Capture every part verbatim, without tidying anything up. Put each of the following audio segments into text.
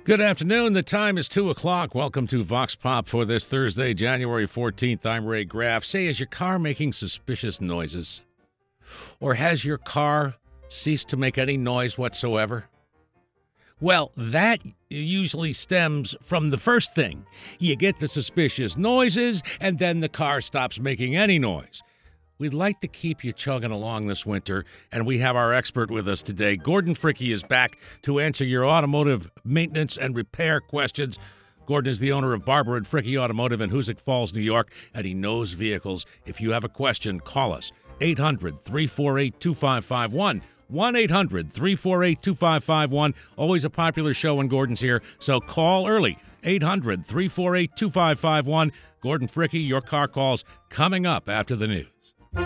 Good afternoon. The time is two o'clock. Welcome to Vox Pop for this Thursday, January fourteenth. I'm Ray Graff. Say, is your car making suspicious noises? Or has your car ceased to make any noise whatsoever? Well, that usually stems from the first thing. You get the suspicious noises, and then the car stops making any noise. We'd like to keep you chugging along this winter, and we have our expert with us today. Gordon Fricke is back to answer your automotive maintenance and repair questions. Gordon is the owner of Barber and Fricke Automotive in Hoosick Falls, New York, and he knows vehicles. If you have a question, call us, eight hundred, three four eight, two five five one, one eight hundred, three four eight, two five five one. Always a popular show when Gordon's here, so call early, eight hundred, three four eight, two five five one. Gordon Fricke, your car calls coming up after the news.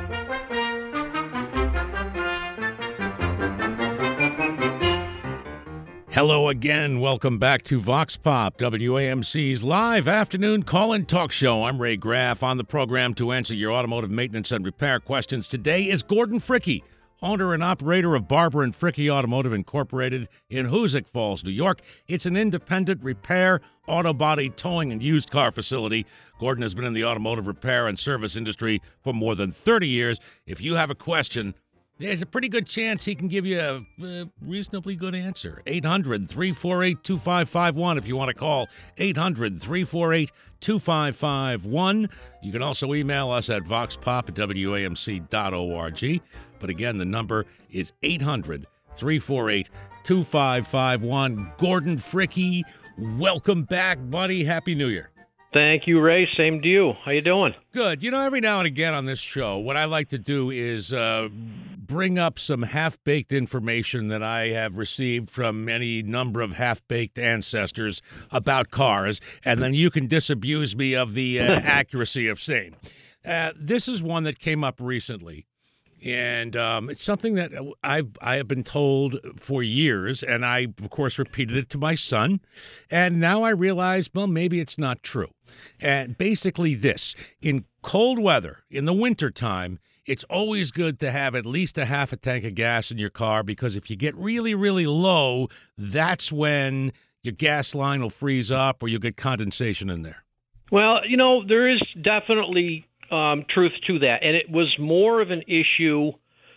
Hello again. Welcome back to Vox Pop, W A M C's live afternoon call-in talk show. I'm Ray Graff. On the program to answer your automotive maintenance and repair questions today is Gordon Fricke, owner and operator of Barber and Fricke Automotive Incorporated in Hoosick Falls, New York. It's an independent repair, auto body, towing, and used car facility. Gordon has been in the automotive repair and service industry for more than thirty years. If you have a question, there's a pretty good chance he can give you a, a reasonably good answer. eight hundred, three four eight, two five five one if you want to call. eight hundred, three four eight, two five five one. You can also email us at voxpop at W A M C dot org. But again, the number is eight hundred, three four eight, two five five one. Gordon Fricke, welcome back, buddy. Happy New Year. Thank you, Ray. Same to you. How you doing? Good. You know, every now and again on this show, what I like to do is uh, bring up some half-baked information that I have received from any number of half-baked ancestors about cars, and then you can disabuse me of the uh, accuracy of same. Uh, this is one that came up recently. And um, it's something that I've, I have been told for years, and I, of course, repeated it to my son. And now I realize, well, maybe it's not true. And basically this, in cold weather, in the wintertime, it's always good to have at least a half a tank of gas in your car, because if you get really, really low, that's when your gas line will freeze up or you'll get condensation in there. Well, you know, there is definitely Um, truth to that. And it was more of an issue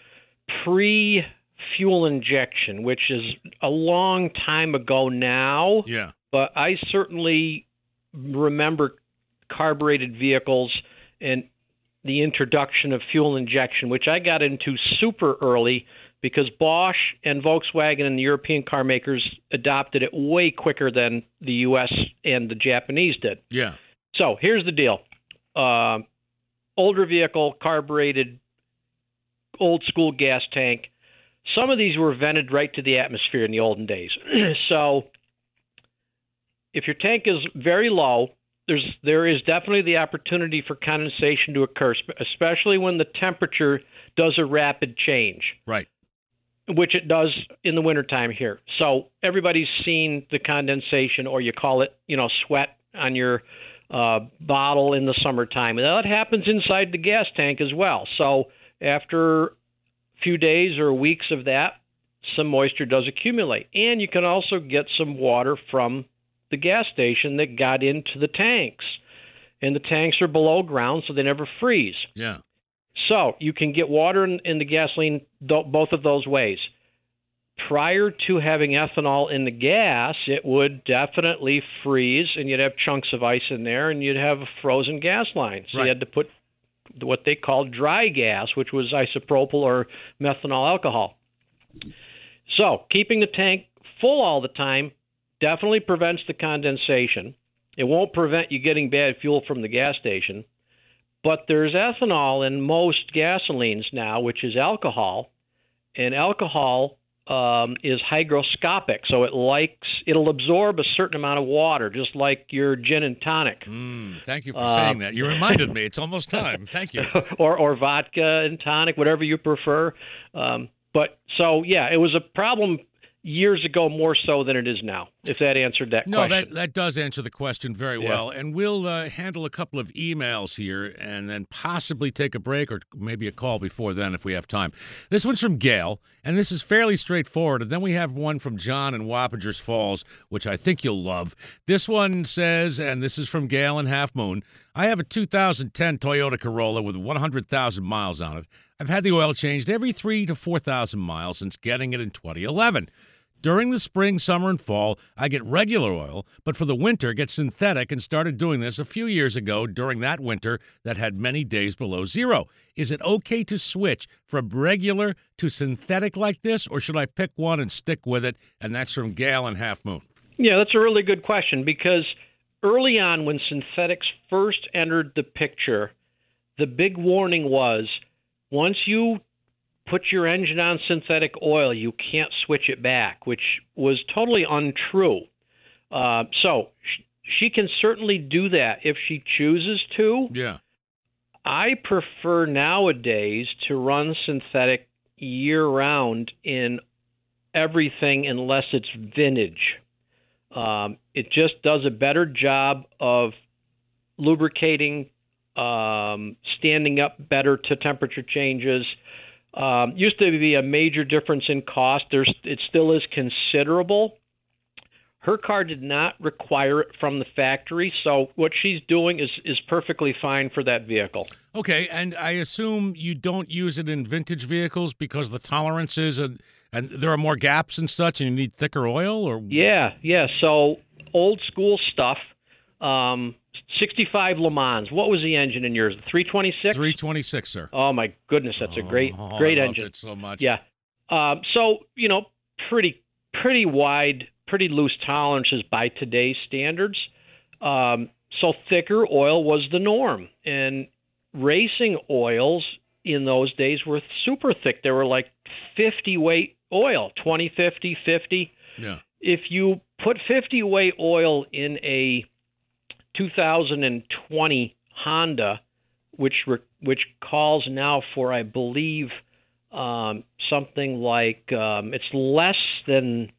pre-fuel injection, which is a long time ago now. Yeah. But I certainly remember carbureted vehicles and the introduction of fuel injection, which I got into super early because Bosch and Volkswagen and the European car makers adopted it way quicker than the U S and the Japanese did. Yeah. So here's the deal. Uh, Older vehicle, carbureted, old school gas tank. Some of these were vented right to the atmosphere in the olden days. So if your tank is very low, there's there is definitely the opportunity for condensation to occur, especially when the temperature does a rapid change. Right. Which it does in the wintertime here. So everybody's seen the condensation, or you call it, you know, sweat on your Uh, bottle in the summertime. And that happens inside the gas tank as well. So after a few days or weeks of that, some moisture does accumulate. And you can also get some water from the gas station that got into the tanks. And the tanks are below ground, so they never freeze. Yeah. So you can get water in, in the gasoline th- both of those ways. Prior to having ethanol in the gas, it would definitely freeze, and you'd have chunks of ice in there, and you'd have a frozen gas line. So right. You had to put what they called dry gas, which was isopropyl or methanol alcohol. So keeping the tank full all the time definitely prevents the condensation. It won't prevent you getting bad fuel from the gas station. But there's ethanol in most gasolines now, which is alcohol, and alcohol Um, is hygroscopic, so it likes it'll absorb a certain amount of water, just like your gin and tonic. Mm, thank you for uh, saying that. You reminded me. It's almost time. Thank you. or or vodka and tonic, whatever you prefer. Um, but so yeah, it was a problem years ago more so than it is now, if that answered that no, question. No, that, that does answer the question very yeah. well. And we'll uh, handle a couple of emails here and then possibly take a break or maybe a call before then if we have time. This one's from Gail, and this is fairly straightforward. And then we have one from John in Wappingers Falls, which I think you'll love. This one says, and this is from Gail in Half Moon, I have a two thousand ten Toyota Corolla with one hundred thousand miles on it. I've had the oil changed every three to four thousand miles since getting it in twenty eleven. During the spring, summer, and fall, I get regular oil, but for the winter, get synthetic and started doing this a few years ago during that winter that had many days below zero. Is it okay to switch from regular to synthetic like this, or should I pick one and stick with it? And that's from Gail and Half Moon. Yeah, that's a really good question, because early on when synthetics first entered the picture, the big warning was once you put your engine on synthetic oil, you can't switch it back, which was totally untrue. Uh, so sh- she can certainly do that if she chooses to. Yeah. I prefer nowadays to run synthetic year-round in everything unless it's vintage. Um, it just does a better job of lubricating, um, standing up better to temperature changes. Um, used to be a major difference in cost. There's, it still is considerable. Her car did not require it from the factory, so what she's doing is, is perfectly fine for that vehicle. Okay, and I assume you don't use it in vintage vehicles because the tolerances and, and there are more gaps and such, and you need thicker oil? Or Yeah, yeah. So old school stuff. Um, sixty-five Le Mans. What was the engine in yours? three twenty-six? three twenty-six, sir. Oh, my goodness. That's a great, oh, great I loved engine. it so much. Yeah. Um, so, you know, pretty, pretty wide, pretty loose tolerances by today's standards. Um, so thicker oil was the norm. And racing oils in those days were super thick. They were like fifty weight oil, twenty, fifty, fifty. Yeah. If you put fifty weight oil in a two thousand twenty Honda, which re- which calls now for, I believe, um, something like um, it's less than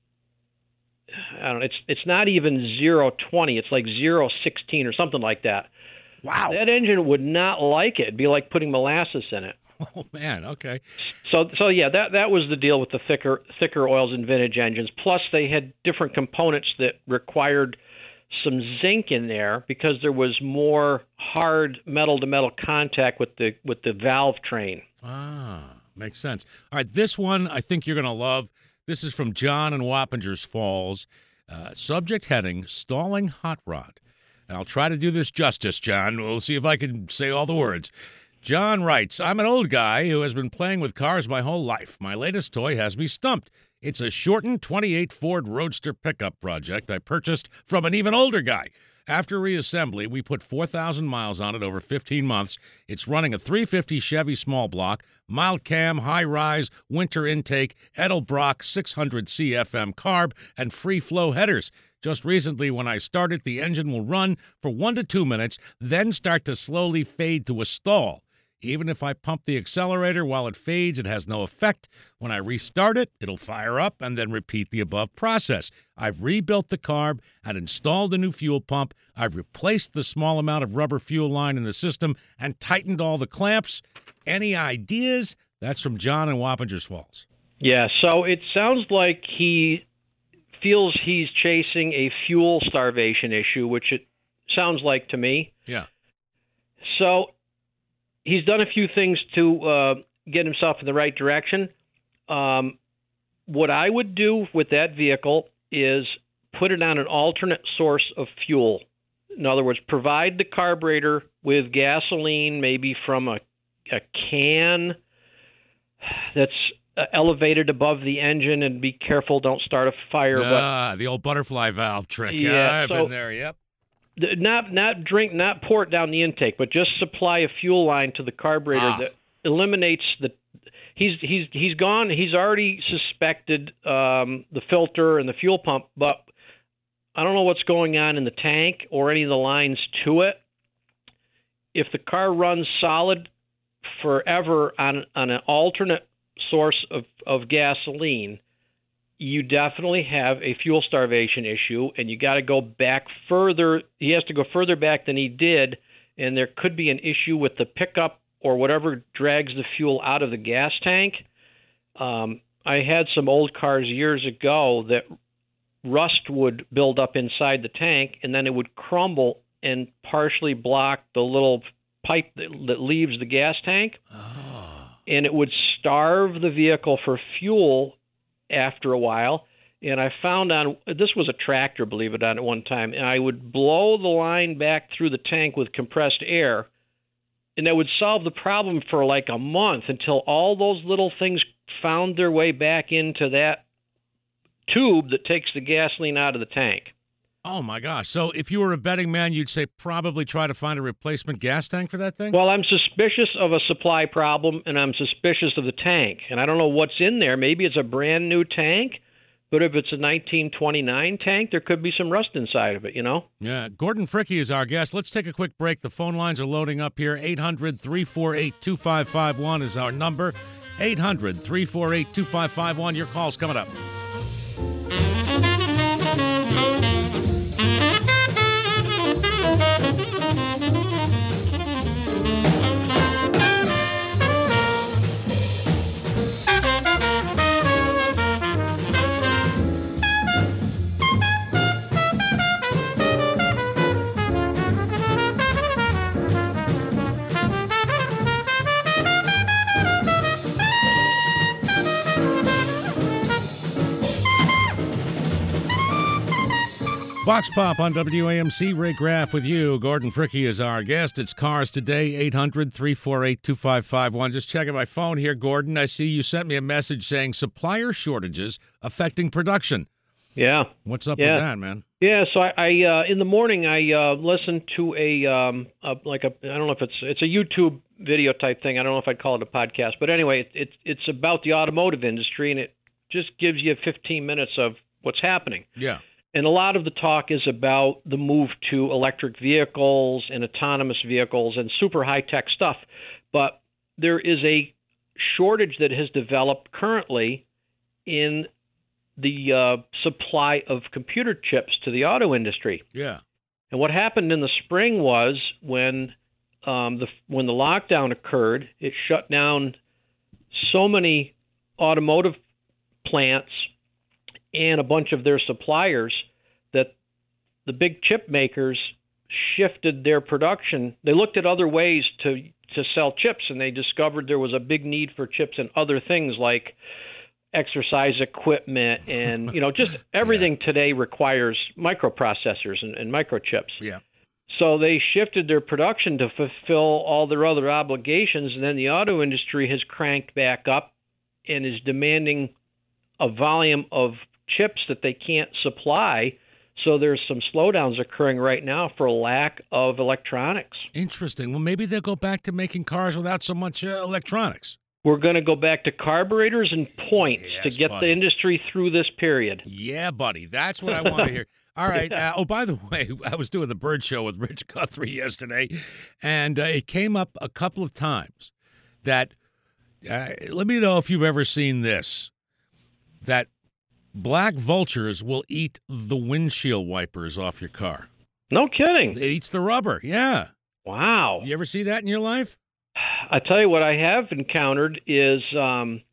I don't know. It's it's not even zero twenty. It's like zero sixteen or something like that. Wow. That engine would not like it. It'd be like putting molasses in it. Oh man. Okay. So so yeah, that that was the deal with the thicker thicker oils in vintage engines. Plus, they had different components that required some zinc in there because there was more hard metal to metal contact with the with the valve train. Ah, makes sense. All right, this one I think you're going to love. This is from John in Wappingers Falls. Uh, subject heading, stalling hot rod. And I'll try to do this justice, John. We'll see if I can say all the words. John writes, I'm an old guy who has been playing with cars my whole life. My latest toy has me stumped. It's a shortened twenty-eight Ford Roadster pickup project I purchased from an even older guy. After reassembly, we put four thousand miles on it over fifteen months. It's running a three fifty Chevy small block, mild cam, high rise, winter intake, Edelbrock six hundred C F M carb, and free flow headers. Just recently, when I start it, the engine will run for one to two minutes, then start to slowly fade to a stall. Even if I pump the accelerator while it fades, it has no effect. When I restart it, it'll fire up and then repeat the above process. I've rebuilt the carb and installed a new fuel pump. I've replaced the small amount of rubber fuel line in the system and tightened all the clamps. Any ideas? That's from John in Wappingers Falls. Yeah, so it sounds like he feels he's chasing a fuel starvation issue, which it sounds like to me. Yeah. So he's done a few things to uh, get himself in the right direction. Um, what I would do with that vehicle is put it on an alternate source of fuel. In other words, provide the carburetor with gasoline, maybe from a, a can that's uh, elevated above the engine, and be careful, don't start a fire. Ah, but, the old butterfly valve trick. Yeah, Yeah, I've so, been there, yep. Not not drink, not pour it down the intake, but just supply a fuel line to the carburetor Ah. that eliminates the. He's he's he's gone. He's already suspected um, the filter and the fuel pump, but I don't know what's going on in the tank or any of the lines to it. If the car runs solid forever on on an alternate source of, of gasoline, you definitely have a fuel starvation issue, and you got to go back further. He has to go further back than he did, and there could be an issue with the pickup or whatever drags the fuel out of the gas tank. Um, I had some old cars years ago that rust would build up inside the tank, and then it would crumble and partially block the little pipe that, that leaves the gas tank. Oh. And it would starve the vehicle for fuel after a while. And I found on, this was a tractor, believe it or not, at one time, and I would blow the line back through the tank with compressed air, and that would solve the problem for like a month until all those little things found their way back into that tube that takes the gasoline out of the tank. Oh, my gosh. So if you were a betting man, you'd say probably try to find a replacement gas tank for that thing? Well, I'm suspicious of a supply problem, and I'm suspicious of the tank. And I don't know what's in there. Maybe it's a brand new tank, but if it's a nineteen twenty-nine tank, there could be some rust inside of it, you know? Yeah. Gordon Fricke is our guest. Let's take a quick break. The phone lines are loading up here. eight hundred, three four eight, two five five one is our number. eight hundred, three four eight, two five five one. Your call's coming up. Vox Pop on W A M C. Ray Graff with you. Gordon Fricke is our guest. It's Cars Today, eight hundred, three four eight, two five five one. Just checking my phone here, Gordon. I see you sent me a message saying supplier shortages affecting production. Yeah. What's up yeah. with that, man? Yeah, so I, I uh, in the morning I uh, listened to a, um, a like a I don't know if it's it's a YouTube video type thing. I don't know if I'd call it a podcast, but anyway, it, it it's about the automotive industry, and it just gives you fifteen minutes of what's happening. Yeah. And a lot of the talk is about the move to electric vehicles and autonomous vehicles and super high-tech stuff. But there is a shortage that has developed currently in the uh, supply of computer chips to the auto industry. Yeah. And what happened in the spring was when um, the when the lockdown occurred, it shut down so many automotive plants and a bunch of their suppliers that the big chip makers shifted their production. They looked at other ways to to sell chips, and they discovered there was a big need for chips and other things like exercise equipment and, you know, just everything yeah. today requires microprocessors and, and microchips. Yeah. So they shifted their production to fulfill all their other obligations, and then the auto industry has cranked back up and is demanding a volume of chips that they can't supply. So there's some slowdowns occurring right now for lack of electronics. Interesting. Well, maybe they'll go back to making cars without so much uh, electronics. We're going to go back to carburetors and points yes, to get buddy. the industry through this period. Yeah, buddy. That's what I want to hear. All right. Uh, oh, by the way, I was doing the Bird Show with Rich Guthrie yesterday, and uh, it came up a couple of times that, uh, let me know if you've ever seen this, that black vultures will eat the windshield wipers off your car. No kidding. It eats the rubber, yeah. Wow. You ever see that in your life? I tell you what I have encountered is, um,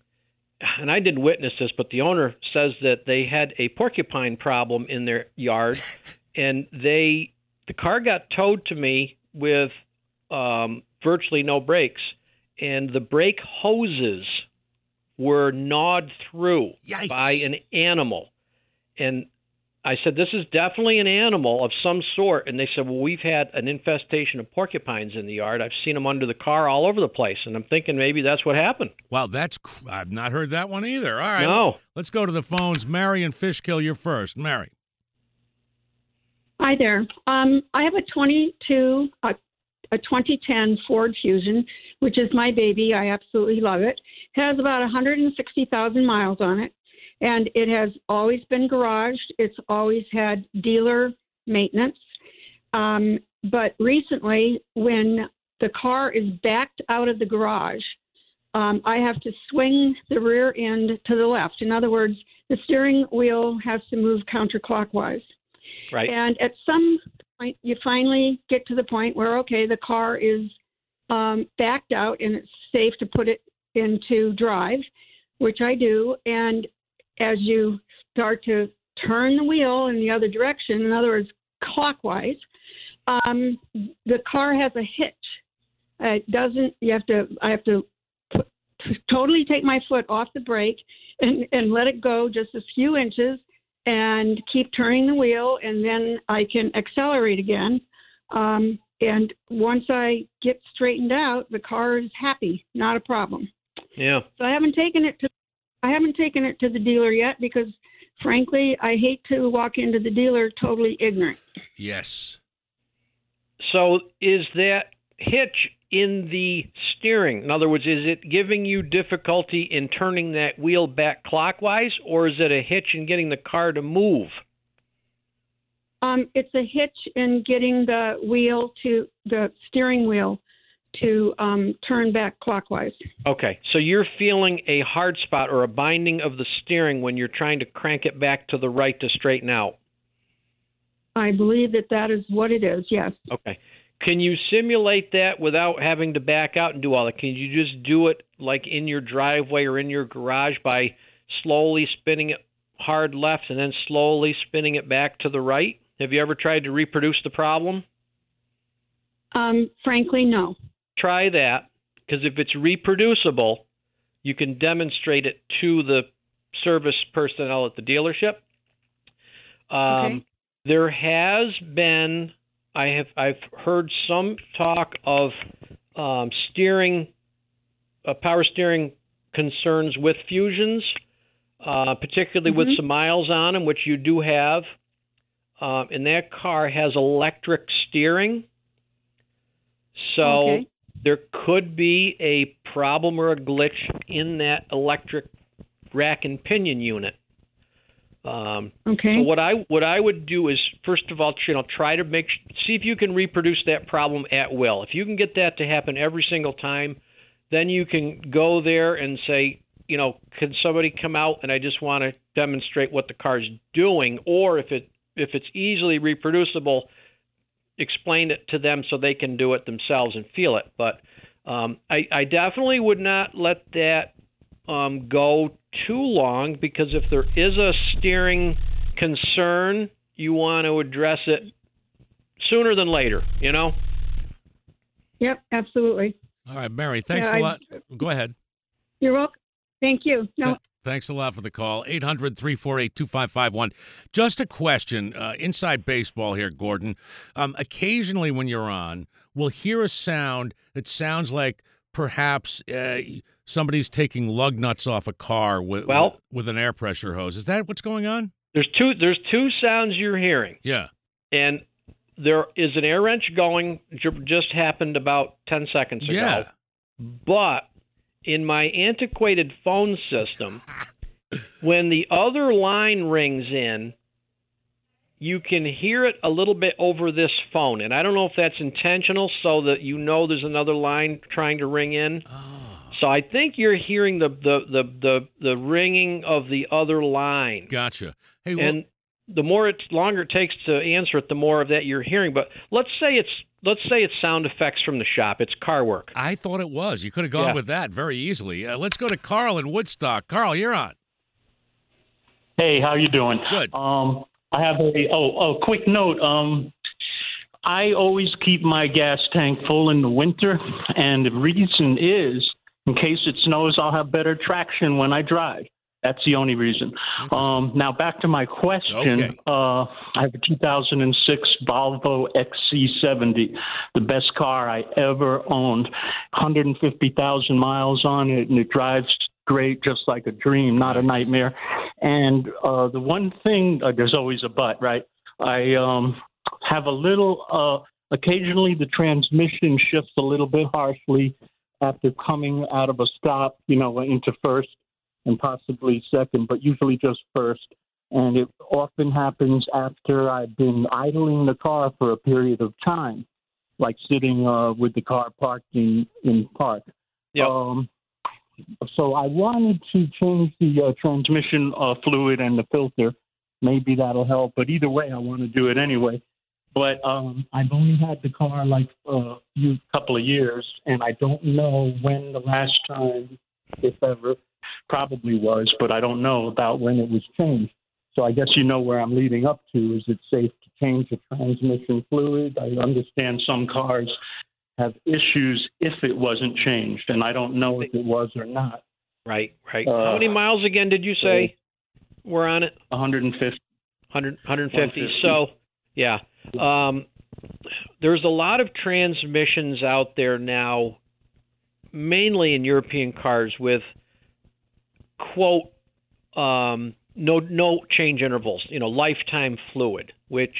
and I didn't witness this, but the owner says that they had a porcupine problem in their yard, and they the car got towed to me with um, virtually no brakes, and the brake hoses were gnawed through Yikes. by an animal. And I said, this is definitely an animal of some sort. And they said, well, we've had an infestation of porcupines in the yard. I've seen them under the car all over the place. And I'm thinking maybe that's what happened. Wow, that's cr- I've not heard that one either. All right. No. Let's go to the phones. Mary and Fishkill, you're first. Mary. Hi there. Um, I have a twenty-two, uh, a twenty ten Ford Fusion, which is my baby. I absolutely love it. It has about one hundred sixty thousand miles on it. And it has always been garaged. It's always had dealer maintenance. Um, but recently, when the car is backed out of the garage, um, I have to swing the rear end to the left. In other words, the steering wheel has to move counterclockwise. Right. And at some point, you finally get to the point where, okay, the car is um, backed out and it's safe to put it into drive, which I do. And as you start to turn the wheel in the other direction, in other words, clockwise, um, the car has a hitch. It doesn't, you have to, I have to put, totally take my foot off the brake and, and let it go just a few inches and keep turning the wheel, and then I can accelerate again. Um, and once I get straightened out, the car is happy, not a problem. Yeah. So I haven't taken it to, I haven't taken it to the dealer yet because, frankly, I hate to walk into the dealer totally ignorant. Yes. So is that hitch in the steering? In other words, is it giving you difficulty in turning that wheel back clockwise, or is it a hitch in getting the car to move? Um, it's a hitch in getting the wheel to the steering wheel to um, turn back clockwise. Okay, so you're feeling a hard spot or a binding of the steering when you're trying to crank it back to the right to straighten out. I believe that that is what it is, yes. Okay. Can you simulate that without having to back out and do all that? Can you just do it like in your driveway or in your garage by slowly spinning it hard left and then slowly spinning it back to the right? Have you ever tried to reproduce the problem? Um, frankly, no. Try that, because if it's reproducible, you can demonstrate it to the service personnel at the dealership. Um, Okay. There has been, I have, I've heard some talk of um, steering, uh, power steering concerns with Fusions, uh, particularly mm-hmm. with some miles on them, which you do have. Um, and that car has electric steering. So okay. there could be a problem or a glitch in that electric rack and pinion unit. Um, okay. So what I what I would do is, first of all, you know, try to make see if you can reproduce that problem at will. If you can get that to happen every single time, then you can go there and say, you know, can somebody come out and I just want to demonstrate what the car's doing, or if it if it's easily reproducible, explain it to them so they can do it themselves and feel it. But um, I, I definitely would not let that um, go too long, because if there is a steering concern, you want to address it sooner than later, you know? Yep, absolutely. All right, Mary, thanks yeah, a I, lot. Go ahead. You're welcome. Thank you. No. Th- thanks a lot for the call. eight hundred, three four eight, two five five one. Just a question, uh, inside baseball here, Gordon. Um, occasionally when you're on, we'll hear a sound that sounds like perhaps uh, somebody's taking lug nuts off a car with, well, with with an air pressure hose. Is that what's going on? There's two. There's two sounds you're hearing. Yeah. And there is an air wrench going. Just happened about ten seconds ago. Yeah. But in my antiquated phone system, when the other line rings in, you can hear it a little bit over this phone. And I don't know if that's intentional, so that you know there's another line trying to ring in. Oh. So I think you're hearing the the, the, the, the ringing of the other line. Gotcha. Hey, well, and the more it's longer it takes to answer it, the more of that you're hearing. But let's say it's let's say it's sound effects from the shop. It's car work. I thought it was. You could have gone yeah. with that very easily. Uh, let's go to Carl in Woodstock. Carl, you're on. Hey, how you doing? Good. Um, I have a oh, a quick note. Um, I always keep my gas tank full in the winter, and the reason is in case it snows, I'll have better traction when I drive. That's the only reason. Um, now back to my question. Okay. Uh, I have a two thousand six Volvo X C seventy, the best car I ever owned. one hundred fifty thousand miles on it, and it drives great, just like a dream, not a nightmare. And uh, the one thing, uh, there's always a but, right? I um, have a little, uh, occasionally the transmission shifts a little bit harshly after coming out of a stop, you know, into first and possibly second, but usually just first. And it often happens after I've been idling the car for a period of time, like sitting uh, with the car parked in, in park. Yep. Um, so I wanted to change the uh, transmission uh, fluid and the filter. Maybe that'll help. But either way, I want to do it anyway. But um, I've only had the car like a few couple of years, and I don't know when the last time, if ever, probably was, but I don't know about when it was changed. So I guess you know where I'm leading up to. Is it safe to change the transmission fluid? I understand some cars have issues if it wasn't changed, and I don't know if it was or not. Right, right. Uh, How many miles again did you say were on it? one hundred fifty. one hundred, one hundred fifty. So, yeah. Um, there's a lot of transmissions out there now, mainly in European cars, with, quote, um, no no change intervals, you know, lifetime fluid, which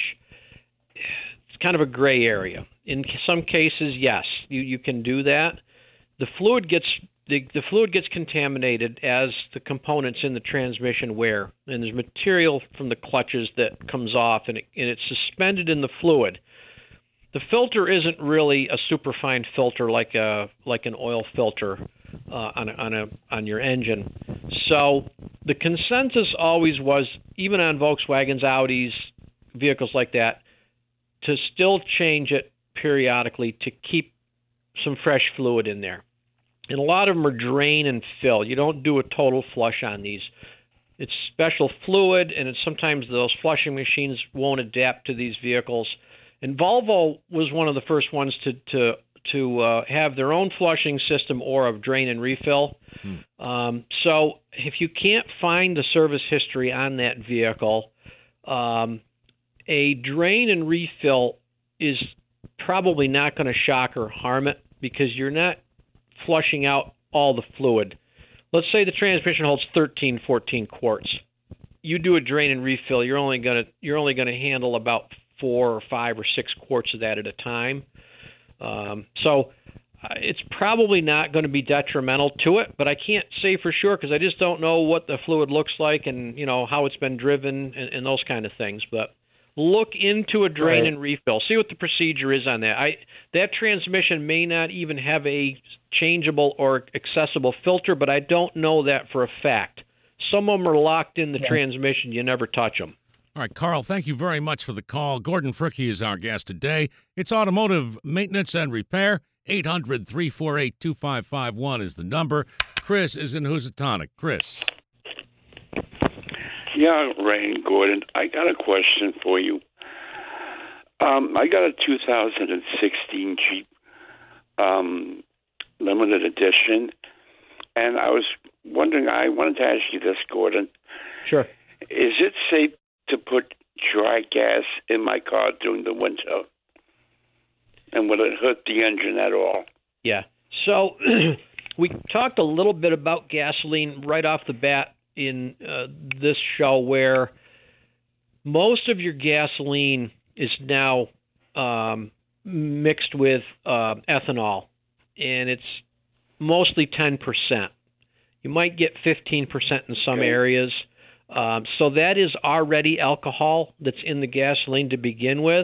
it's kind of a gray area. In some cases, yes, you, you can do that. The fluid gets the, the fluid gets contaminated as the components in the transmission wear, and there's material from the clutches that comes off, and, it, and it's suspended in the fluid. The filter isn't really a superfine filter like a like an oil filter uh, on a, on a on your engine. So the consensus always was, even on Volkswagens, Audis, vehicles like that, to still change it periodically to keep some fresh fluid in there. And a lot of them are drain and fill. You don't do a total flush on these. It's special fluid, and it's sometimes those flushing machines won't adapt to these vehicles. And Volvo was one of the first ones to to to uh, have their own flushing system or of drain and refill. Hmm. Um, so if you can't find the service history on that vehicle, um, a drain and refill is probably not going to shock or harm it, because you're not flushing out all the fluid. Let's say the transmission holds thirteen, fourteen quarts. You do a drain and refill, you're only going to you're only going to handle about four or five or six quarts of that at a time. Um, so uh, it's probably not going to be detrimental to it, but I can't say for sure because I just don't know what the fluid looks like and, you know, how it's been driven and, and those kind of things. But look into a drain right. and refill. See what the procedure is on that. I that transmission may not even have a changeable or accessible filter, but I don't know that for a fact. Some of them are locked in the yeah. transmission. You never touch them. All right, Carl, thank you very much for the call. Gordon Fricke is our guest today. It's automotive maintenance and repair. eight hundred, three four eight, two five five one is the number. Chris is in Housatonic. Chris. Yeah, Ray and Gordon, I got a question for you. Um, I got a two thousand sixteen Jeep um, limited edition, and I was wondering, I wanted to ask you this, Gordon. Sure. Is it safe to put dry gas in my car during the winter? And will it hurt the engine at all? Yeah. So we talked a little bit about gasoline right off the bat in uh, this show, where most of your gasoline is now um, mixed with uh, ethanol, and it's mostly ten percent. You might get fifteen percent in some okay. areas. Um, so that is already alcohol that's in the gasoline to begin with.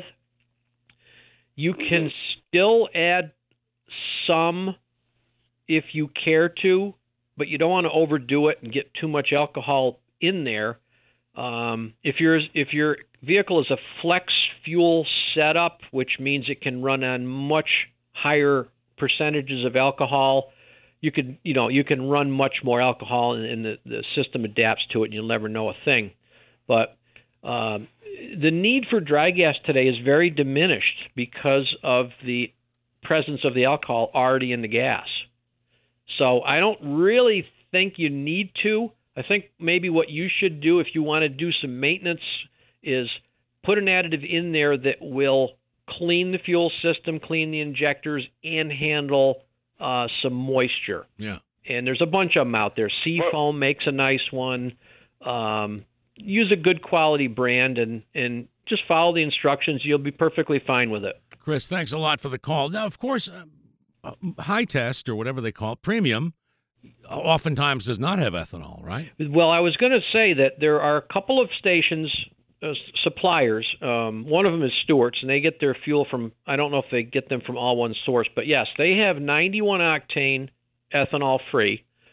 You can still add some if you care to, but you don't want to overdo it and get too much alcohol in there. Um, if your if your vehicle is a flex fuel setup, which means it can run on much higher percentages of alcohol, you could you know you can run much more alcohol, and, and the, the system adapts to it, and you'll never know a thing. But um, the need for dry gas today is very diminished because of the presence of the alcohol already in the gas. So I don't really think you need to. I think maybe what you should do if you want to do some maintenance is put an additive in there that will clean the fuel system, clean the injectors, and handle uh, some moisture. Yeah. And there's a bunch of them out there. Seafoam makes a nice one. Um, use a good quality brand and, and just follow the instructions. You'll be perfectly fine with it. Chris, thanks a lot for the call. Now, of course, uh, uh, high test or whatever they call it, premium, oftentimes does not have ethanol, right? Well, I was going to say that there are a couple of stations, uh, suppliers. Um, one of them is Stewart's, and they get their fuel from, I don't know if they get them from all one source, but yes, they have ninety-one octane ethanol free.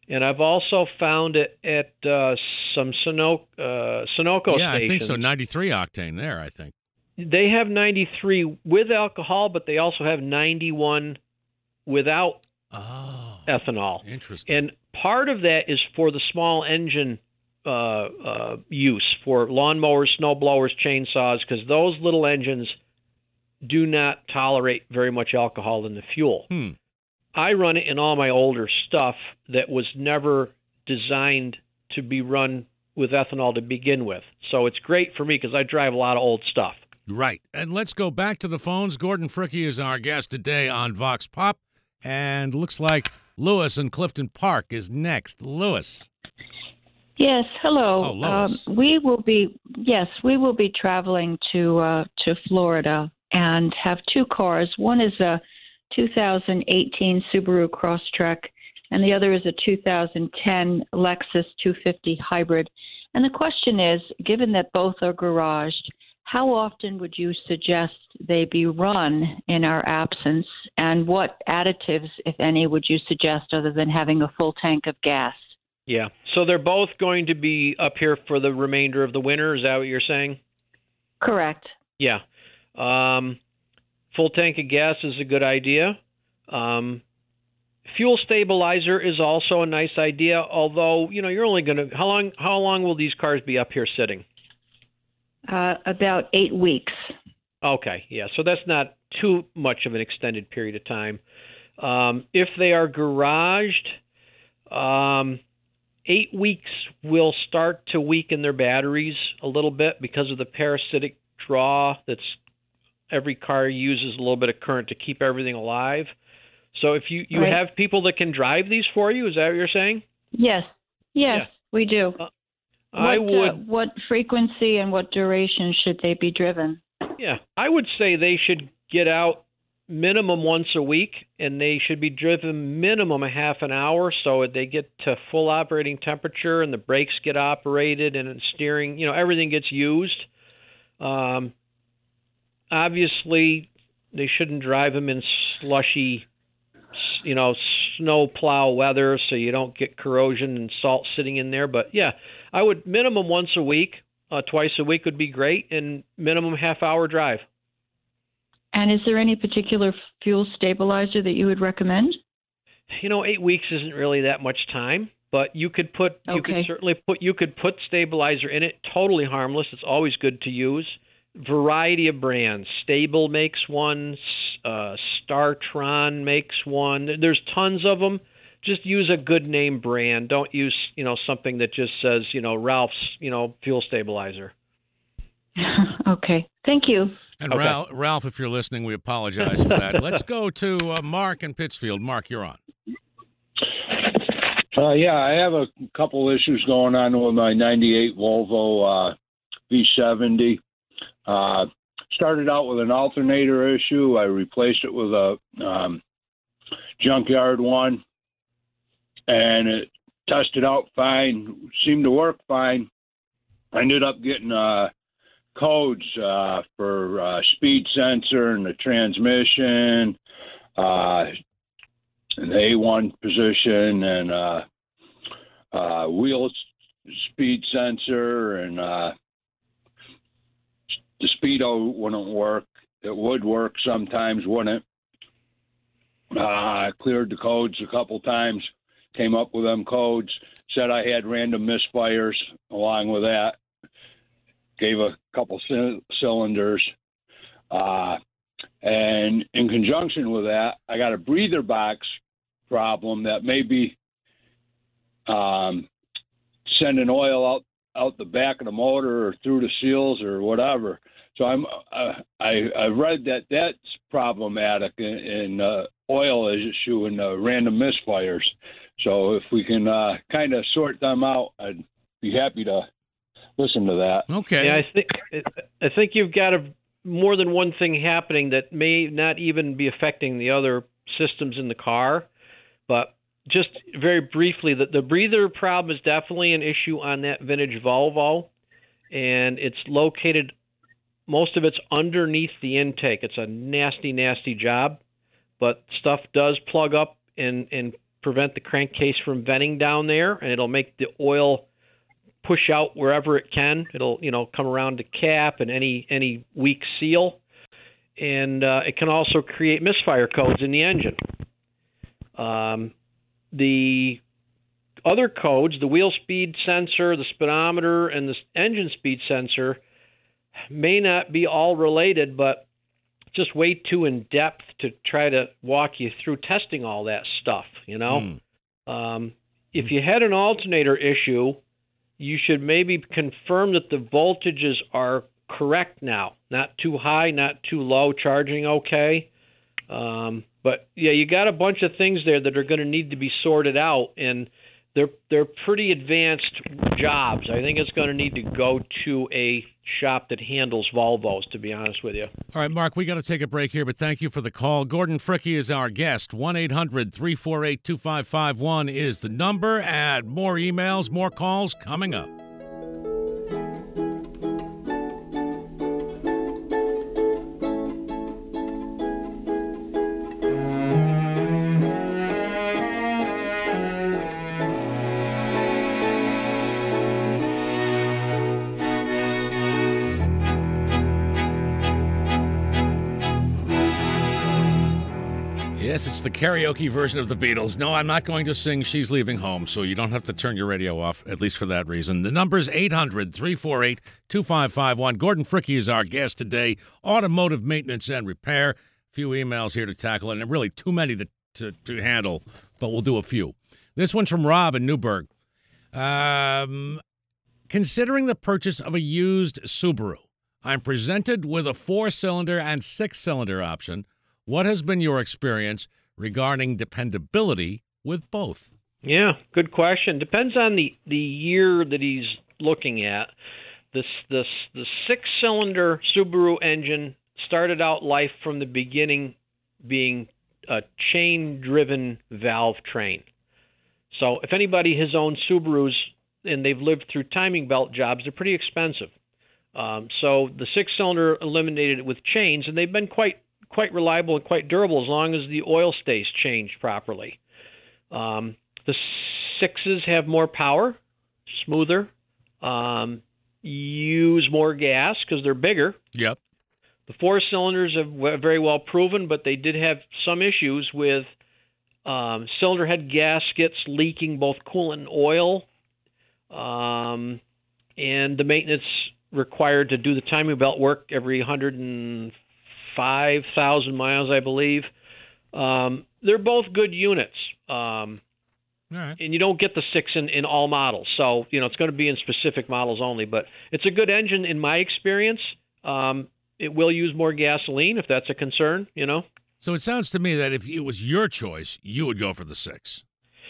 And I've also found it at uh, some Sunoco, uh, Sunoco yeah, stations. I think so. ninety-three octane there, I think. They have ninety-three with alcohol, but they also have ninety-one without oh, ethanol. Interesting. And part of that is for the small engine uh, uh, use for lawnmowers, snow blowers, chainsaws, because those little engines do not tolerate very much alcohol in the fuel. Hmm. I run it in all my older stuff that was never designed to be run with ethanol to begin with. So it's great for me because I drive a lot of old stuff. Right. And let's go back to the phones. Gordon Fricke is our guest today on Vox Pop. And looks like Lewis in Clifton Park is next. Lewis. Yes, hello. Oh, Lois. Um, we will be yes, we will be traveling to uh, to Florida and have two cars. One is a two thousand eighteen Subaru Crosstrek, and the other is a two thousand ten Lexus two fifty hybrid. And the question is, given that both are garaged, how often would you suggest they be run in our absence, and what additives, if any, would you suggest other than having a full tank of gas? Yeah. So they're both going to be up here for the remainder of the winter. Is that what you're saying? Correct. Yeah. Um, full tank of gas is a good idea. Um, fuel stabilizer is also a nice idea, although, you know, you're only going to, how long, how long will these cars be up here sitting? Uh, about eight weeks. Okay. Yeah. So that's not too much of an extended period of time. Um, if they are garaged, um, eight weeks will start to weaken their batteries a little bit because of the parasitic draw that's every car uses a little bit of current to keep everything alive. So if you, you right. have people that can drive these for you, is that what you're saying? Yes. Yes, yeah. we do. Uh, what, I would. Uh, what frequency and what duration should they be driven? Yeah, I would say they should get out minimum once a week, and they should be driven minimum a half an hour so they get to full operating temperature and the brakes get operated and the steering, you know, everything gets used. Um, obviously, they shouldn't drive them in slushy, you know, snow plow weather so you don't get corrosion and salt sitting in there. But, yeah, I would minimum once a week, uh, twice a week would be great, and minimum half-hour drive. And is there any particular fuel stabilizer that you would recommend? You know, eight weeks isn't really that much time, but you could put you okay. could certainly put you could put stabilizer in it. Totally harmless. It's always good to use. Variety of brands. Stable makes one. Uh, Startron makes one. There's tons of them. Just use a good name brand. Don't use you know something that just says you know Ralph's you know fuel stabilizer. Okay. Thank you. And okay. Ralph, Ralph, if you're listening, we apologize for that. Let's go to uh, Mark in Pittsfield. Mark, you're on. Uh, yeah, I have a couple issues going on with my ninety-eight Volvo uh, V seventy. Uh, started out with an alternator issue. I replaced it with a um, junkyard one, and it tested out fine, seemed to work fine. I ended up getting uh, codes uh, for uh, speed sensor and the transmission, uh, and the A one position, and uh, uh, wheel speed sensor, and uh, the speedo wouldn't work. It would work sometimes, wouldn't. Uh, I cleared the codes a couple times, came up with them codes, said I had random misfires along with that. Gave a couple c- cylinders. Uh, and in conjunction with that, I got a breather box problem that may be um, sending oil out, out the back of the motor or through the seals or whatever. So I'm, uh, I, I read that that's problematic in, in uh, oil issue and uh, random misfires. So if we can uh, kind of sort them out, I'd be happy to listen to that. Okay. Yeah, I think I think you've got a, more than one thing happening that may not even be affecting the other systems in the car. But just very briefly, the, the breather problem is definitely an issue on that vintage Volvo, and it's located, most of it's underneath the intake. It's a nasty, nasty job, but stuff does plug up and, and prevent the crankcase from venting down there, and it'll make the oil push out wherever it can. It'll, you know, come around the cap and any any weak seal, and uh, it can also create misfire codes in the engine. Um, the other codes, the wheel speed sensor, the speedometer, and the engine speed sensor, may not be all related, but just way too in depth to try to walk you through testing all that stuff, you know? Mm. Um, if you had an alternator issue, you should maybe confirm that the voltages are correct now. Not too high, not too low, charging okay. Um, but, yeah, you got a bunch of things there that are going to need to be sorted out, and they're they're pretty advanced jobs. I think it's going to need to go to a shop that handles Volvos, to be honest with you. All right, Mark, we got to take a break here, but thank you for the call. Gordon Fricke is our guest. one eight hundred three four eight two five five one is the number. Add more emails, more calls coming up. Yes, it's the karaoke version of the Beatles. No, I'm not going to sing She's Leaving Home, so you don't have to turn your radio off, at least for that reason. The number is eight hundred three four eight two five five one. Gordon Fricke is our guest today. Automotive maintenance and repair. A few emails here to tackle, and really too many to, to, to handle, but we'll do a few. This one's from Rob in Newburgh. Um, considering the purchase of a used Subaru, I'm presented with a four-cylinder and six-cylinder option. What has been your experience regarding dependability with both? Yeah, good question. Depends on the, the year that he's looking at. This this the six-cylinder Subaru engine started out life from the beginning being a chain-driven valve train. So if anybody has owned Subarus and they've lived through timing belt jobs, they're pretty expensive. Um, so the six-cylinder eliminated it with chains, and they've been quite quite reliable and quite durable as long as the oil stays changed properly. Um, the sixes have more power, smoother, um, use more gas because they're bigger. Yep. The four cylinders have very well proven, but they did have some issues with um, cylinder head gaskets leaking both coolant and oil, um, and the maintenance required to do the timing belt work every one hundred five thousand miles, I believe. Um, they're both good units. Um, all right. And you don't get the six in, in all models. So, you know, it's going to be in specific models only. But it's a good engine in my experience. Um, it will use more gasoline if that's a concern, you know. So it sounds to me that if it was your choice, you would go for the six.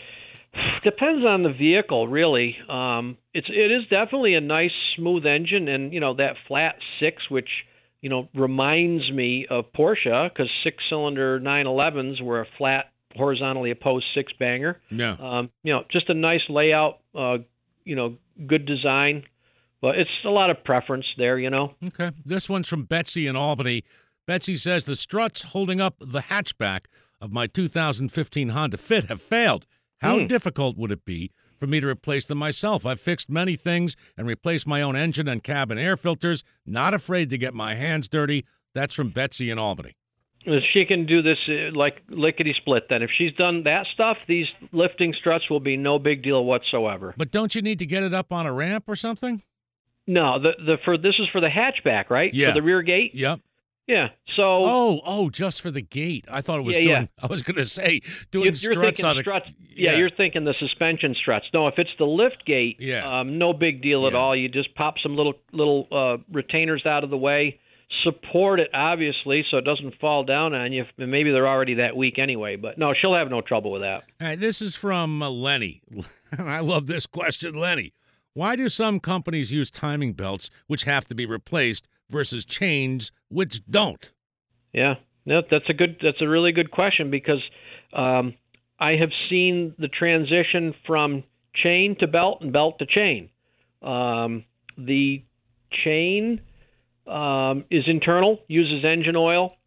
Depends on the vehicle, really. Um, it's it is definitely a nice, smooth engine. And, you know, that flat six, which – you know, reminds me of Porsche because six-cylinder nine elevens were a flat, horizontally opposed six-banger. Yeah. Um, you know, just a nice layout, uh, you know, good design. But it's a lot of preference there, you know. Okay. This one's from Betsy in Albany. Betsy says, the struts holding up the hatchback of my two thousand fifteen Honda Fit have failed. How mm. difficult would it be for me to replace them myself? I've fixed many things and replaced my own engine and cabin air filters. Not afraid to get my hands dirty. That's from Betsy in Albany. She can do this uh, like lickety-split then. If she's done that stuff, these lifting struts will be no big deal whatsoever. But don't you need to get it up on a ramp or something? No, the the for this is for the hatchback, right? Yeah. For the rear gate? Yep. Yeah. So. Oh, oh, just for the gate. I thought it was yeah, doing. yeah. I was going to say doing you're struts on a. Struts, yeah, yeah, you're thinking the suspension struts. No, if it's the lift gate, yeah. um, no big deal at yeah. all. You just pop some little little uh, retainers out of the way, support it obviously so it doesn't fall down on you. Maybe they're already that weak anyway, but no, she'll have no trouble with that. All right, this is from uh, Lenny. I love this question, Lenny. Why do some companies use timing belts which have to be replaced versus chains which don't? Yeah, no, that's a good. That's a really good question because um, I have seen the transition from chain to belt and belt to chain. Um, the chain um, is internal, uses engine oil,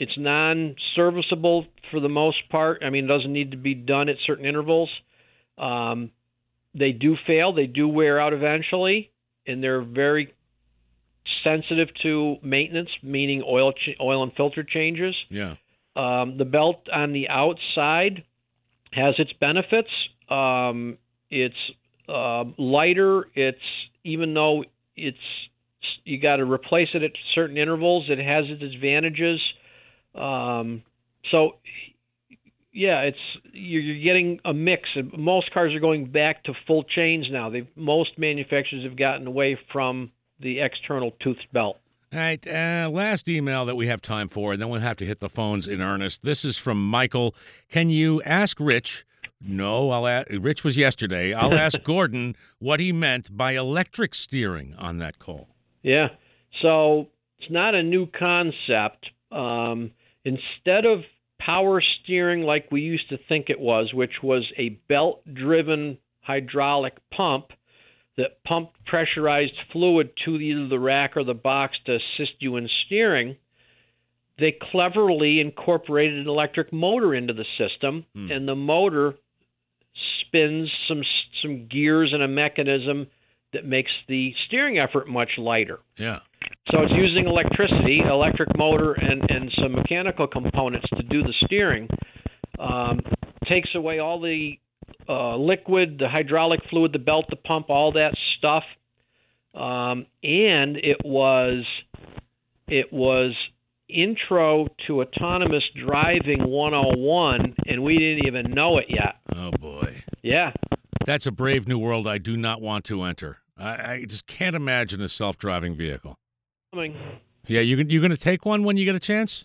it's non-serviceable for the most part. I mean, it doesn't need to be done at certain intervals. Um, they do fail. They do wear out eventually, and they're very sensitive to maintenance, meaning oil ch- oil and filter changes. Yeah. Um, the belt on the outside has its benefits. Um, it's uh, lighter. It's even though it's you got to replace it at certain intervals, it has its advantages. Um, so, yeah, it's you're, you're getting a mix. Most cars are going back to full chains now. They've most manufacturers have gotten away from the external toothed belt. All right, uh, last email that we have time for, and then we'll have to hit the phones in earnest. This is from Michael. Can you ask Rich? No, I'll ask, Rich was yesterday. I'll ask Gordon what he meant by electric steering on that call. Yeah, so it's not a new concept. Um, instead of power steering like we used to think it was, which was a belt-driven hydraulic pump that pumped pressurized fluid to either the rack or the box to assist you in steering, they cleverly incorporated an electric motor into the system, mm. and the motor spins some some gears and a mechanism that makes the steering effort much lighter. Yeah. So it's using electricity, electric motor, and, and some mechanical components to do the steering. Um, takes away all the Uh, liquid, the hydraulic fluid, the belt, the pump, all that stuff, um, and it was it was Intro to Autonomous Driving one oh one, and we didn't even know it yet. Oh boy, yeah, that's a brave new world I do not want to enter. I, I just can't imagine a self-driving vehicle. Coming. Yeah, you you going to take one when you get a chance?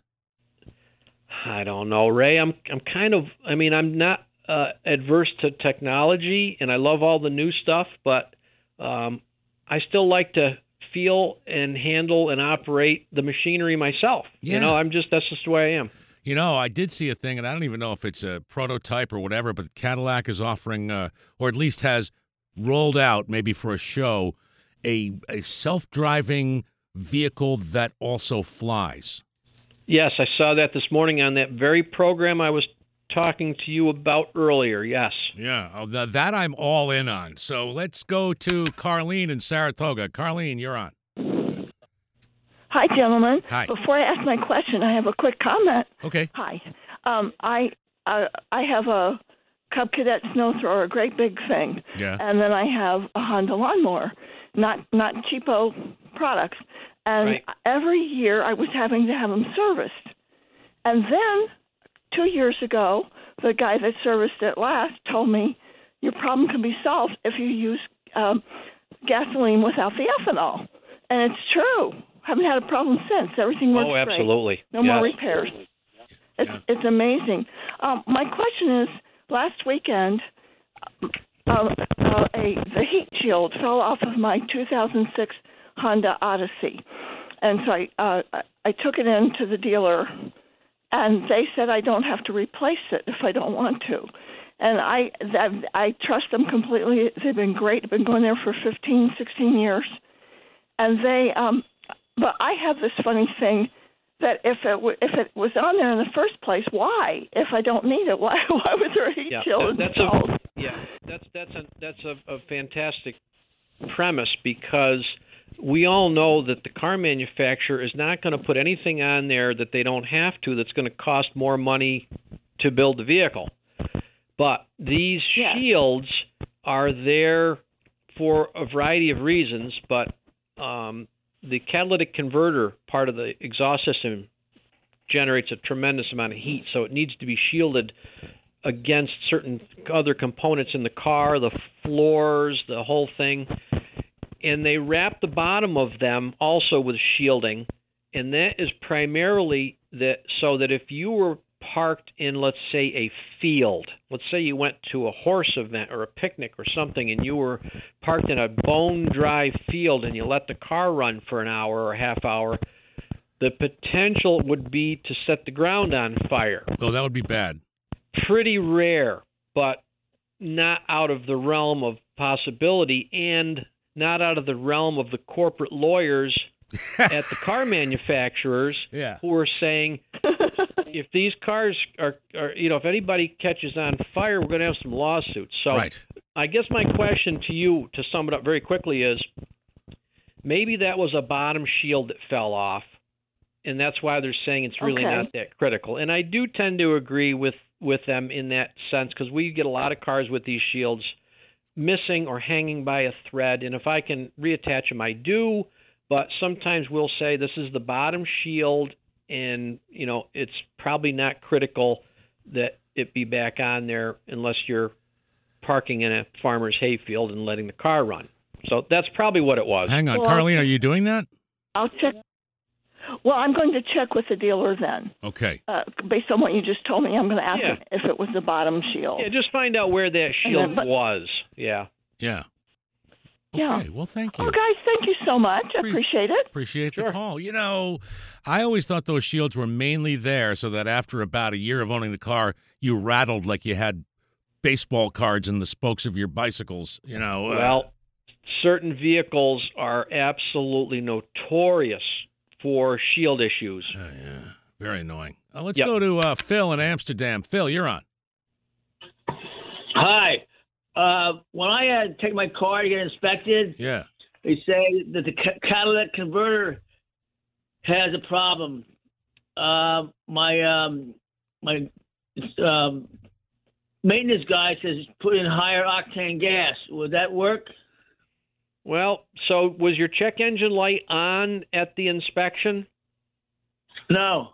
I don't know, Ray. I'm I'm kind of. I mean, I'm not. Uh, adverse to technology, and I love all the new stuff, but um, I still like to feel and handle and operate the machinery myself. Yeah. You know, I'm just that's just the way I am. You know, I did see a thing, and I don't even know if it's a prototype or whatever, but Cadillac is offering, uh, or at least has rolled out, maybe for a show, a a self-driving vehicle that also flies. Yes, I saw that this morning on that very program I was talking to you about earlier, yes. Yeah, oh, th- that I'm all in on. So let's go to Carlene in Saratoga. Carlene, you're on. Hi, gentlemen. Hi. Before I ask my question, I have a quick comment. Okay. Hi. Um, I uh, I have a Cub Cadet snow thrower, a great big thing. Yeah. And then I have a Honda lawnmower, not not cheapo products. And right. every year I was having to have them serviced. And then two years ago, the guy that serviced it last told me your problem can be solved if you use um, gasoline without the ethanol. And it's true. Haven't had a problem since. Everything works great. Oh, absolutely. Great. No yes. more repairs. It's yeah. it's amazing. Um, my question is, last weekend, uh, uh, a the heat shield fell off of my two thousand six Honda Odyssey, and so I uh, I took it in to the dealer, and they said I don't have to replace it if I don't want to. And I that, I trust them completely. They've been great. I've been going there for fifteen, sixteen years. And they, um, but I have this funny thing that if it w- if it was on there in the first place, why? If I don't need it, why why was there a heat yeah, shield that's installed? a, yeah, that's that's a that's a, a fantastic premise, because we all know that the car manufacturer is not going to put anything on there that they don't have to that's going to cost more money to build the vehicle. But these yes. shields are there for a variety of reasons, but um, the catalytic converter part of the exhaust system generates a tremendous amount of heat, so it needs to be shielded against certain other components in the car, the floors, the whole thing. And they wrap the bottom of them also with shielding, and that is primarily that so that if you were parked in, let's say, a field, let's say you went to a horse event or a picnic or something, and you were parked in a bone-dry field and you let the car run for an hour or a half hour, the potential would be to set the ground on fire. Oh, that would be bad. Pretty rare, but not out of the realm of possibility, and not out of the realm of the corporate lawyers at the car manufacturers Yeah. who are saying, if these cars are, are, you know, if anybody catches on fire, we're going to have some lawsuits. So Right. I guess my question to you, to sum it up very quickly, is maybe that was a bottom shield that fell off, and that's why they're saying it's really Okay. not that critical. And I do tend to agree with, with them in that sense, because we get a lot of cars with these shields missing or hanging by a thread, and if I can reattach them, I do. But sometimes we'll say this is the bottom shield, and you know it's probably not critical that it be back on there unless you're parking in a farmer's hayfield and letting the car run. So that's probably what it was. Hang on, Well, Carlene, are you doing that? I'll check. Well, I'm going to check with the dealer then. Okay. Uh, based on what you just told me, I'm going to ask Yeah. him if it was the bottom shield. Yeah, just find out where that And shield then- but- was. Yeah. Yeah. Yeah. Okay, well, thank you. Oh, guys, thank you so much. I Pre- appreciate it. Appreciate the Sure. call. You know, I always thought those shields were mainly there so that after about a year of owning the car, you rattled like you had baseball cards in the spokes of your bicycles. You know. uh, Well, certain vehicles are absolutely notorious for shield issues. uh, yeah, very annoying. Uh, let's Yep. go to uh, Phil in Amsterdam. Phil, you're on. Hi. Uh, when I uh, take my car to get inspected, Yeah. they say that the ca- catalytic converter has a problem. Uh, my um, my um, maintenance guy says put in higher octane gas. Would that work? Well, so was your check engine light on at the inspection? No.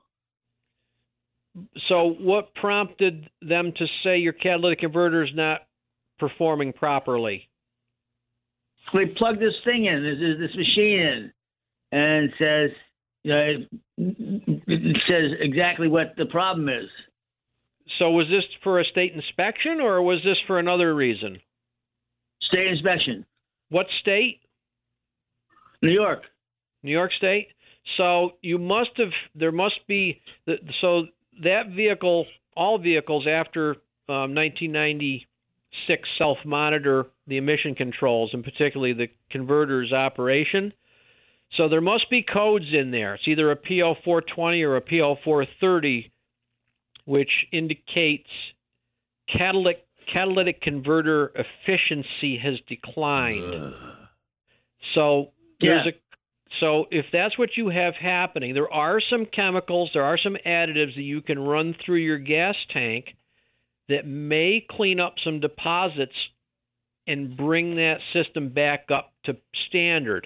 So what prompted them to say your catalytic converter is not performing properly? They plug this thing in, this, this machine in, and it says, you know, it, it says exactly what the problem is. So was this for a state inspection or was this for another reason? State inspection. What state? New York. New York State. So you must have. There must be. So that vehicle, all vehicles after um, nineteen ninety-six self-monitor the emission controls, and particularly the converter's operation. So there must be codes in there. It's either a P O four twenty or a P O four thirty, which indicates catalytic catalytic converter efficiency has declined. Ugh. So there's Yeah. a so if that's what you have happening, there are some chemicals, there are some additives that you can run through your gas tank that may clean up some deposits and bring that system back up to standard.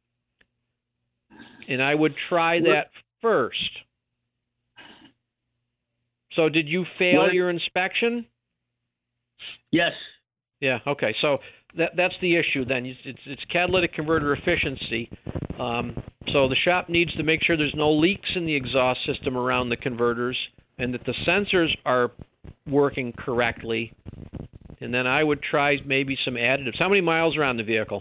And I would try that first. So did you fail What? your inspection? Yes. Yeah. Okay. So that that's the issue then. It's it's, it's catalytic converter efficiency. Um, so the shop needs to make sure there's no leaks in the exhaust system around the converters, and that the sensors are working correctly. And then I would try maybe some additives. How many miles are on the vehicle?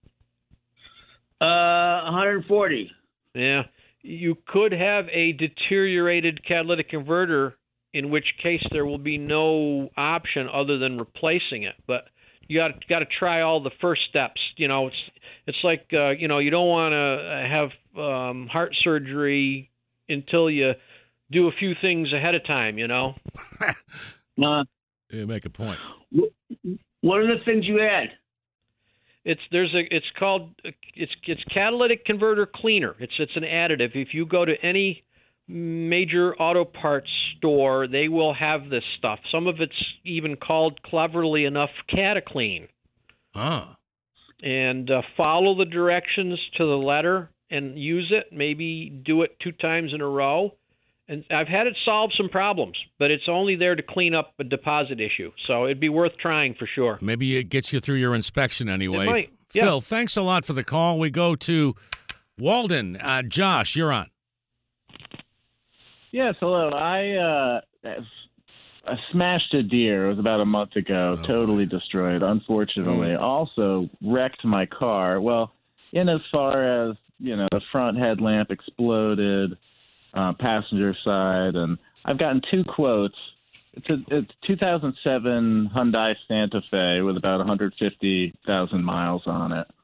Uh, one hundred forty. Yeah. You could have a deteriorated catalytic converter, in which case there will be no option other than replacing it. But you got got to try all the first steps. You know, it's it's like uh, you know you don't want to have um, heart surgery until you do a few things ahead of time. You know. Uh, You make a point. what are the things you add? It's there's a it's called it's it's catalytic converter cleaner. It's it's an additive. If you go to any major auto parts store, they will have this stuff. Some of it's even called, cleverly enough, Cataclean. Ah. And uh, follow the directions to the letter and use it. Maybe do it two times in a row. And I've had it solve some problems, but it's only there to clean up a deposit issue. So it'd be worth trying for sure. Maybe it gets you through your inspection anyway. It might, yeah. Phil, thanks a lot for the call. We go to Walden. Uh, Josh, you're on. Yes, hello. I uh, I smashed a deer. It was about a month ago. Oh, totally destroyed, unfortunately. Mm. Also wrecked my car. Well, in as far as, you know, the front headlamp exploded, uh, passenger side, and I've gotten two quotes. It's a it's two thousand seven Hyundai Santa Fe with about one hundred fifty thousand miles on it.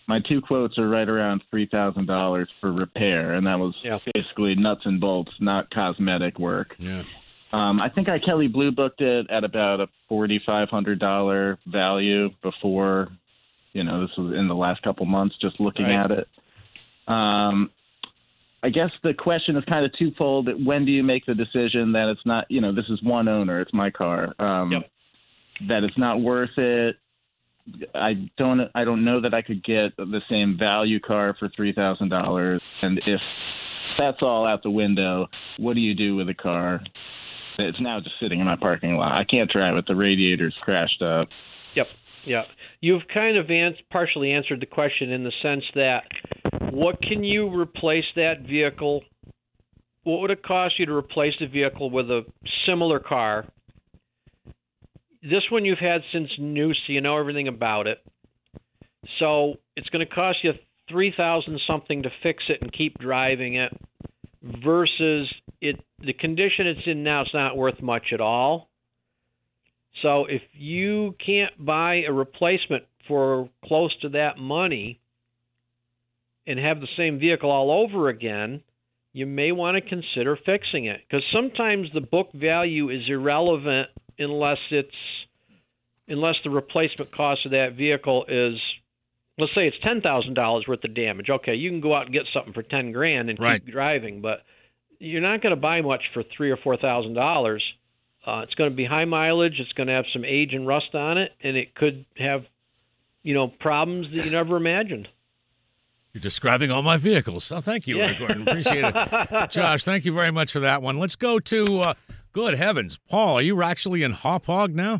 my two quotes are right around three thousand dollars for repair, and that was yeah. basically nuts and bolts, not cosmetic work. Yeah. Um, I think I Kelly Blue booked it at about a forty-five hundred dollars value before, you know, this was in the last couple months, just looking right. at it. Um, I guess the question is kind of twofold. When do you make the decision that it's not, you know, this is one owner, it's my car, um, yep. that it's not worth it? I don't, I don't know that I could get the same value car for three thousand dollars. And if that's all out the window, what do you do with a car? It's now just sitting in my parking lot. I can't drive it. The radiator's crashed up. Yep. Yeah. You've kind of ans- partially answered the question in the sense that what can you replace that vehicle? What would it cost you to replace the vehicle with a similar car? This one you've had since new, so you know everything about it. So it's going to cost you three thousand dollars something to fix it and keep driving it versus it. The condition it's in now is not worth much at all. So if you can't buy a replacement for close to that money and have the same vehicle all over again, you may want to consider fixing it, because sometimes the book value is irrelevant unless it's unless the replacement cost of that vehicle is, let's say it's ten thousand dollars worth of damage. Okay, you can go out and get something for ten grand and right. keep driving, but you're not going to buy much for three or four thousand dollars. Uh, it's going to be high mileage. It's going to have some age and rust on it, and it could have, you know, problems that you never imagined. You're describing all my vehicles. Oh, thank you, Yeah. Rick Gordon. Appreciate it. Josh, thank you very much for that one. Let's go to, uh, good heavens, Paul, are you actually in Hauppauge now?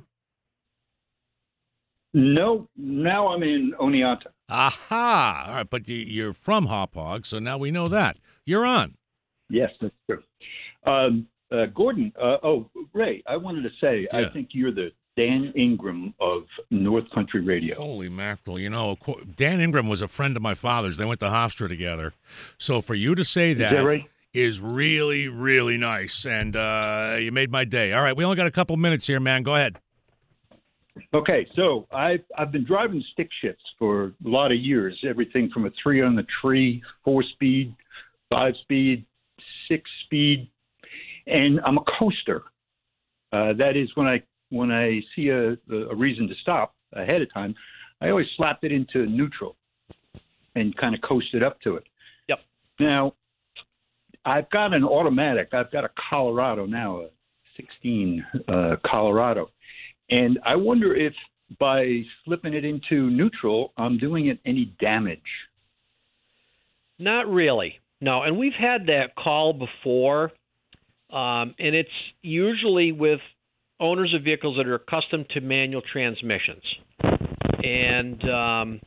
No, now I'm in Oneonta. Aha! All right, but you, you're from Hauppauge, so now we know that. You're on. Yes, that's true. Um, uh, Gordon, uh, oh, Ray, I wanted to say, Yeah. I think you're the Dan Ingram of North Country Radio. Holy mackerel. You know, Dan Ingram was a friend of my father's. They went to Hofstra together. So for you to say that, Is that right? is really, really nice. And uh, you made my day. All right, we only got a couple minutes here, man. Go ahead. Okay, so I've, I've been driving stick shifts for a lot of years, everything from a three on the tree, four-speed, five-speed, six-speed, and I'm a coaster. Uh, that is when I when I see a, a reason to stop ahead of time, I always slapped it into neutral and kind of coasted up to it. Yep. Now, I've got an automatic. I've got a Colorado now, a sixteen uh, Colorado. And I wonder if by slipping it into neutral, I'm doing it any damage. Not really. No, and we've had that call before, um, and it's usually with owners of vehicles that are accustomed to manual transmissions. And um,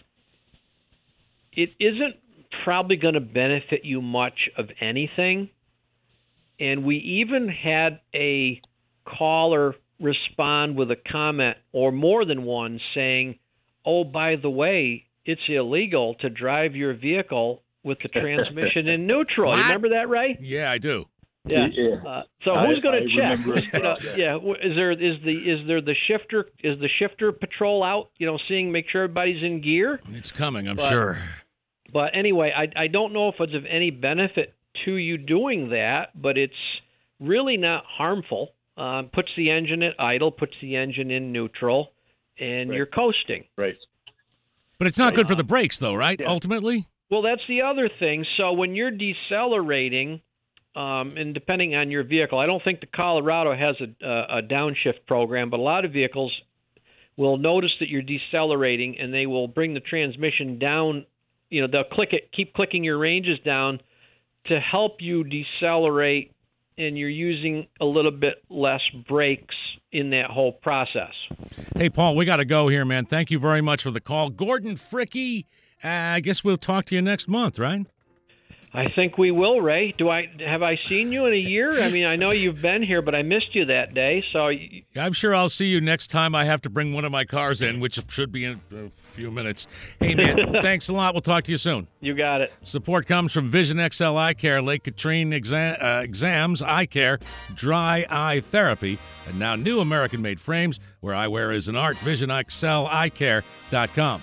it isn't probably going to benefit you much of anything. And we even had a caller respond with a comment, or more than one, saying, oh, by the way, it's illegal to drive your vehicle with the transmission in neutral. What? You remember that, Ray? Yeah, I do. Yeah. Yeah. Uh, so who's I- going I to check? remember it You know, well, yeah. w- Is there is the is there the shifter is the shifter patrol out? You know, seeing make sure everybody's in gear. It's coming, I'm But- sure. But anyway, I I don't know if it's of any benefit to you doing that, but it's really not harmful. Um, puts the engine at idle, puts the engine in neutral, and Right. you're coasting. Right. But it's not good for the brakes, though, right? Yeah. Ultimately? Well, that's the other thing. So when you're decelerating, um, and depending on your vehicle, I don't think the Colorado has a, a, a downshift program, but a lot of vehicles will notice that you're decelerating, and they will bring the transmission down. You know, they'll click it, keep clicking your ranges down to help you decelerate, and you're using a little bit less brakes in that whole process. Hey, Paul, we got to go here, man. Thank you very much for the call. Gordon Fricke, uh, I guess we'll talk to you next month, right? I think we will, Ray. Do I have I seen you in a year? I mean, I know you've been here, but I missed you that day. So y- I'm sure I'll see you next time I have to bring one of my cars in, which should be in a few minutes. Hey, man, thanks a lot. We'll talk to you soon. you got it. Support comes from Vision X L Eye Care, Lake Katrine exam, uh, Exams, Eye Care, Dry Eye Therapy, and now new American-made frames where eyewear is an art. Vision X L Eye Care dot com.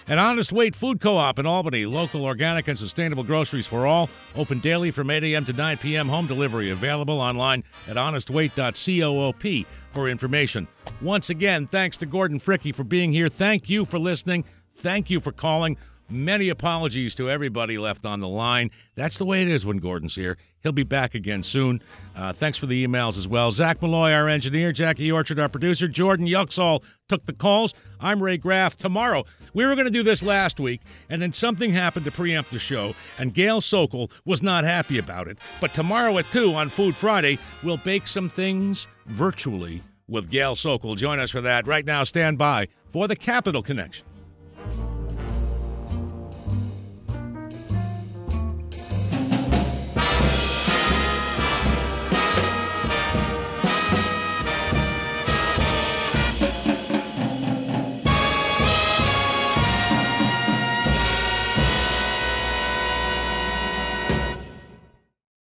And Honest Weight Food Co-op in Albany, local, organic, and sustainable groceries for all. Open daily from eight a.m. to nine p.m. Home delivery available online at honest weight dot coop for information. Once again, thanks to Gordon Fricke for being here. Thank you for listening. Thank you for calling. Many apologies to everybody left on the line. That's the way it is when Gordon's here. He'll be back again soon. Uh, thanks for the emails as well. Zach Malloy, our engineer. Jackie Orchard, our producer. Jordan Yuxall took the calls. I'm Ray Graff. Tomorrow, we were going to do this last week, and then something happened to preempt the show, and Gail Sokol was not happy about it. But tomorrow at two on Food Friday, we'll bake some things virtually with Gail Sokol. Join us for that. Right now, stand by for the Capital Connection.